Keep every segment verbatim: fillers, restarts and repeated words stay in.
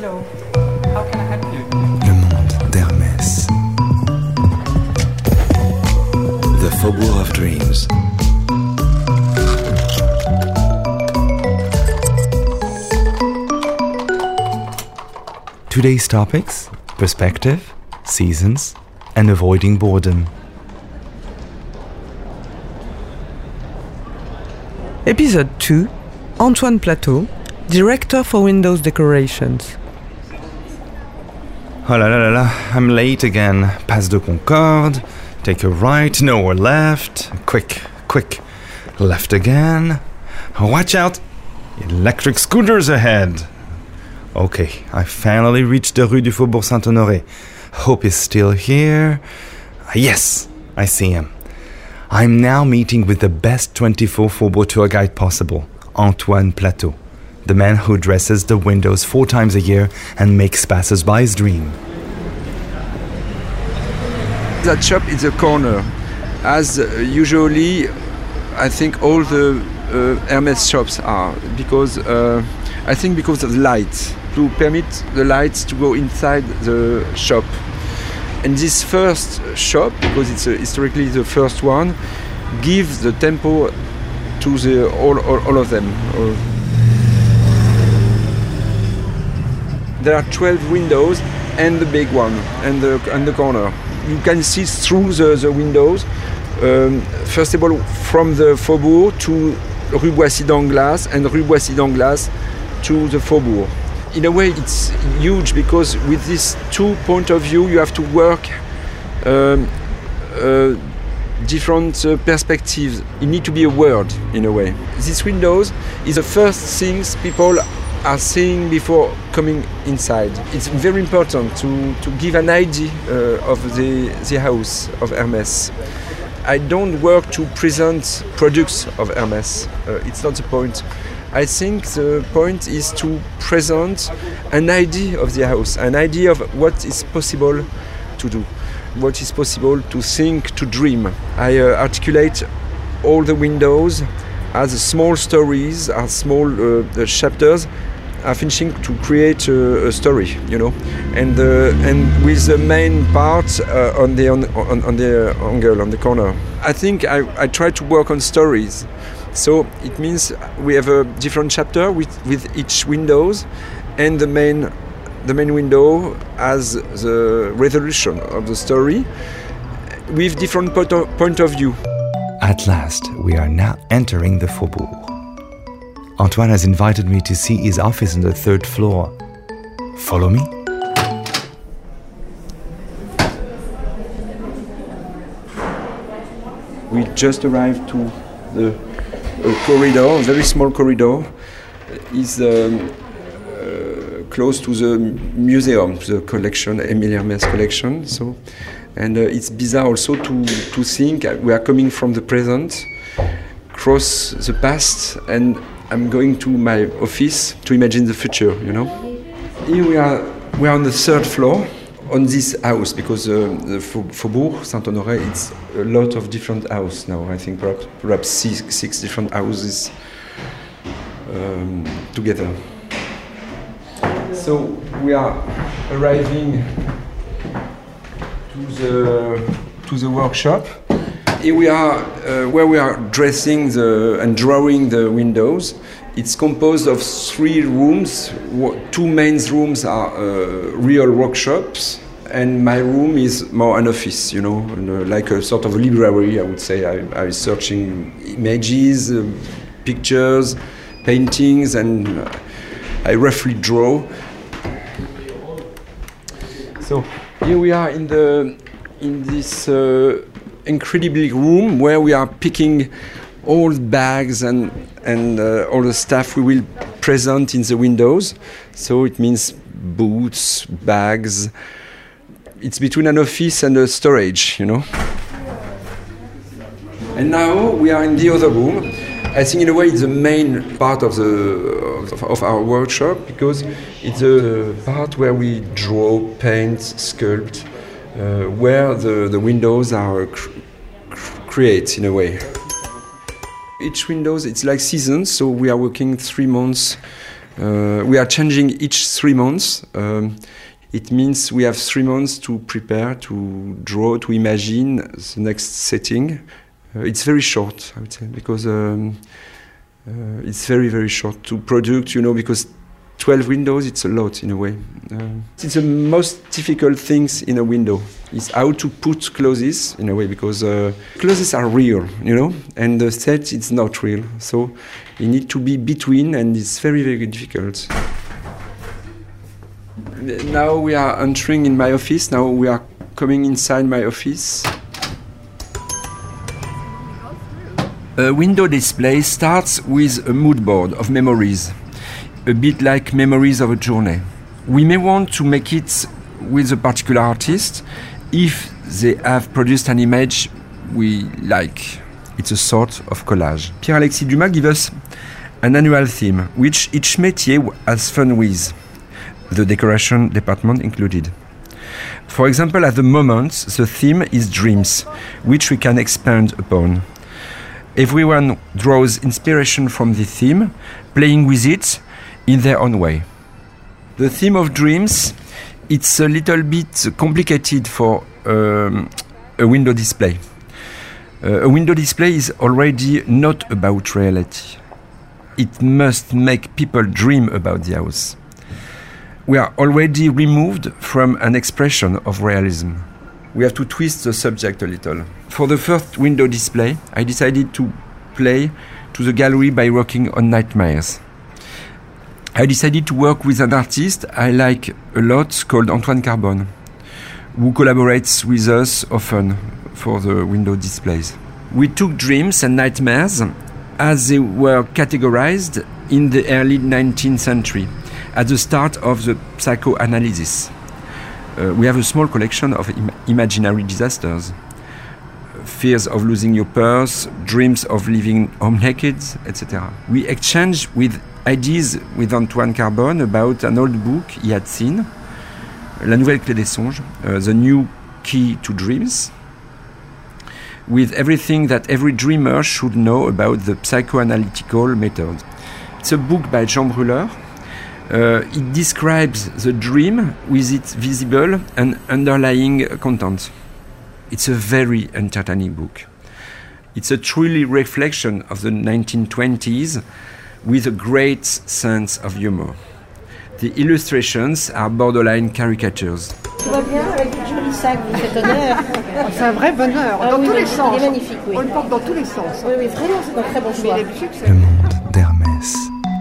Hello. How can I help you? Le monde d'Hermès. The Faubourg of Dreams. Today's topics: perspective, seasons, and avoiding boredom. Episode two, Antoine Plateau, Director for Windows Decorations. Oh la la la la, I'm late again. Passe de Concorde, take a right, no or left. Quick, quick, left again. Watch out, electric scooters ahead. Okay, I finally reached the Rue du Faubourg Saint-Honoré. Hope is still here. Yes, I see him. I'm now meeting with the best twenty-four Faubourg tour guide possible, Antoine Plateau, the man who dresses the windows four times a year and makes passers-by's dream. That shop is a corner, as uh, usually I think all the uh, Hermès shops are, because uh, I think because of the lights, to permit the lights to go inside the shop. And this first shop, because it's uh, historically the first one, gives the tempo to the all, all, all of them. Uh, there are twelve windows and the big one and the, and the corner. You can see through the, the windows, um, first of all, from the Faubourg to Rue Boissy d'Anglas and Rue Boissy d'Anglas to the Faubourg. In a way, it's huge because with this two point of view, you have to work um, uh, different uh, perspectives. You need to be a word, in a way. These windows is the first things people are seeing before coming inside. It's very important to, to give an idea uh, of the, the house of Hermès. I don't work to present products of Hermès. Uh, it's not the point. I think the point is to present an idea of the house, an idea of what is possible to do, what is possible to think, to dream. I uh, articulate all the windows as small stories, as small uh, chapters, are finishing to create a, a story, you know, and uh, and with the main part uh, on the on, on, on the angle on the corner. I think I, I try to work on stories. So it means we have a different chapter with, with each windows, and the main the main window as the resolution of the story with different point of, point of view. At last, we are now entering the Faubourg. Antoine has invited me to see his office on the third floor. Follow me? We just arrived to the a corridor, a very small corridor, is um, uh, close to the museum, the collection, Émile Hermès collection. So, and uh, it's bizarre also to to think we are coming from the present, cross the past, and I'm going to my office to imagine the future. You know, here we are. We are on the third floor on this house because uh, the Faubourg Saint-Honoré, it's a lot of different houses now. I think perhaps, perhaps six, six different houses um, together. So we are arriving to the to the workshop. Here we are uh, where we are dressing the and drawing the windows. It's composed of three rooms. Two main rooms are uh, real workshops, and my room is more an office, you know, like a sort of a library, I would say. I, I'm searching images, uh, pictures, paintings, and I roughly draw. So here we are in the in this uh, incredible room where we are picking all bags and and uh, all the stuff we will present in the windows. So it means boots, bags. It's between an office and a storage, you know. And now we are in the other room. I think in a way it's the main part of the of, of our workshop because it's a part where we draw, paint, sculpt, uh, where the, the windows are cr- cr- create in a way. Each windows, it's like seasons, so we are working three months Uh, we are changing each three months. Um, it means we have three months to prepare, to draw, to imagine the next setting. Uh, it's very short, I would say, because um, uh, it's very, very short to produce, you know, because twelve windows, it's a lot in a way. Uh, it's the most difficult things in a window. Is how to put clothes in a way, because uh, clothes are real, you know, and the set it's not real. So you need to be between, and it's very, very difficult. Now we are entering in my office. Now we are coming inside my office. A window display starts with a mood board of memories, a bit like memories of a journey. We may want to make it with a particular artist if they have produced an image we like. It's a sort of collage. Pierre-Alexis Dumas gives us an annual theme, which each métier has fun with, the decoration department included. For example, at the moment, the theme is dreams, which we can expand upon. Everyone draws inspiration from the theme, playing with it in their own way. The theme of dreams, it's a little bit complicated for um, a window display. Uh, a window display is already not about reality. It must make people dream about the house. We are already removed from an expression of realism. We have to twist the subject a little. For the first window display, I decided to play to the gallery by working on nightmares. I decided to work with an artist I like a lot called Antoine Carbone, who collaborates with us often for the window displays. We took dreams and nightmares as they were categorized in the early nineteenth century, at the start of the psychoanalysis. Uh, we have a small collection of im- imaginary disasters. Fears of losing your purse, dreams of living home naked, et cetera. We exchanged with ideas with Antoine Carbone about an old book he had seen, La Nouvelle Clé des Songes, uh, The New Key to Dreams, with everything that every dreamer should know about the psychoanalytical method. It's a book by Jean Brûleur. Uh, it describes the dream with its visible and underlying content. It's a very entertaining book. It's a truly reflection of the nineteen twenties with a great sense of humor. The illustrations are borderline caricatures. Tout va bien avec le joli sac, vous faites honneur. C'est un vrai bonheur, Ah dans oui, tous les il sens. est magnifique, oui. On le porte dans tous les sens. Oui, oui, vraiment, c'est un très bon choix. Mais d'habitude, c'est- Le monde d'Hermès.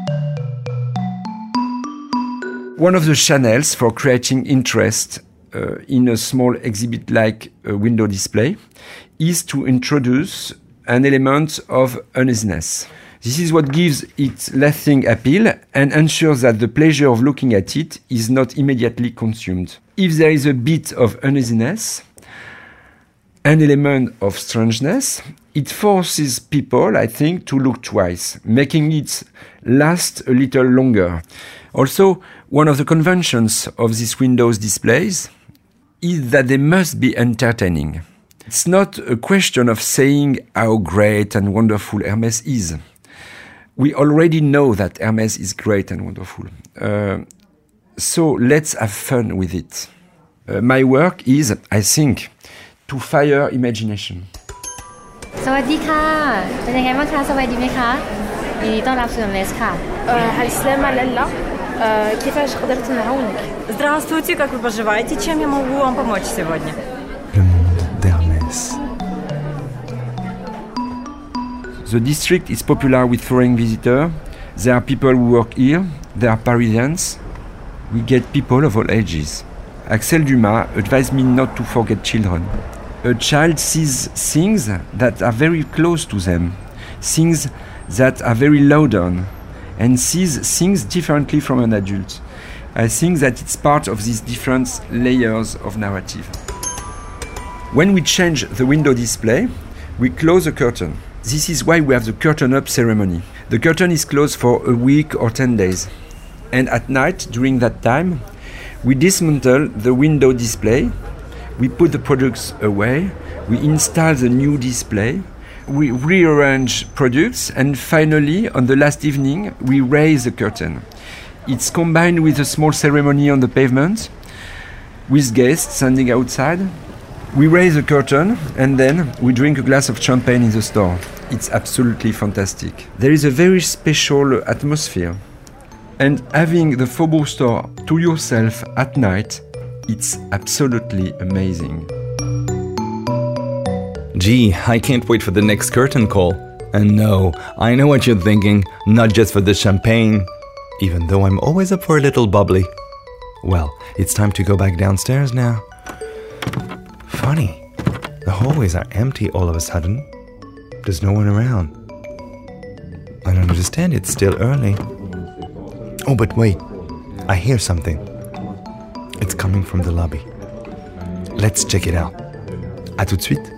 One of the channels for creating interest uh, in a small exhibit like a window display is to introduce an element of uneasiness. This is what gives it lasting appeal and ensures that the pleasure of looking at it is not immediately consumed. If there is a bit of uneasiness, an element of strangeness, it forces people, I think, to look twice, making it last a little longer. Also, one of the conventions of these windows displays is that they must be entertaining. It's not a question of saying how great and wonderful Hermès is. We already know that Hermès is great and wonderful. Uh, so let's have fun with it. Uh, my work is, I think, to fire imagination. สวัสดีค่ะ เป็นยังไงบ้างคะ สบายดีไหมคะ ยินดีต้อนรับสู่ Hermès ค่ะ السلامة لالا كيفاش قدرت نعاونك؟ Здравствуйте, как вы поживаете? Чем я могу вам помочь сегодня? Le monde d'Hermès. The district is popular with foreign visitors. There are people who work here. There are Parisians. We get people of all ages. Axel Dumas advised me not to forget children. A child sees things that are very close to them, things that are very loud on, and sees things differently from an adult. I think that it's part of these different layers of narrative. When we change the window display, we close the curtain. This is why we have the curtain up ceremony. The curtain is closed for a week or ten days. And at night, during that time, we dismantle the window display, we put the products away, we install the new display, we rearrange products, and finally, on the last evening, we raise the curtain. it's combined with a small ceremony on the pavement, with guests standing outside. We raise a curtain and then we drink a glass of champagne in the store. It's absolutely fantastic. There is a very special atmosphere. And having the Faubourg store to yourself at night, it's absolutely amazing. Gee, I can't wait for the next curtain call. And no, I know what you're thinking, not just for the champagne, even though I'm always up for a little bubbly. Well, it's time to go back downstairs now. Funny, the hallways are empty all of a sudden. There's no one around. I don't understand, it's still early. Oh, but wait, I hear something. It's coming from the lobby. Let's check it out. À tout de suite.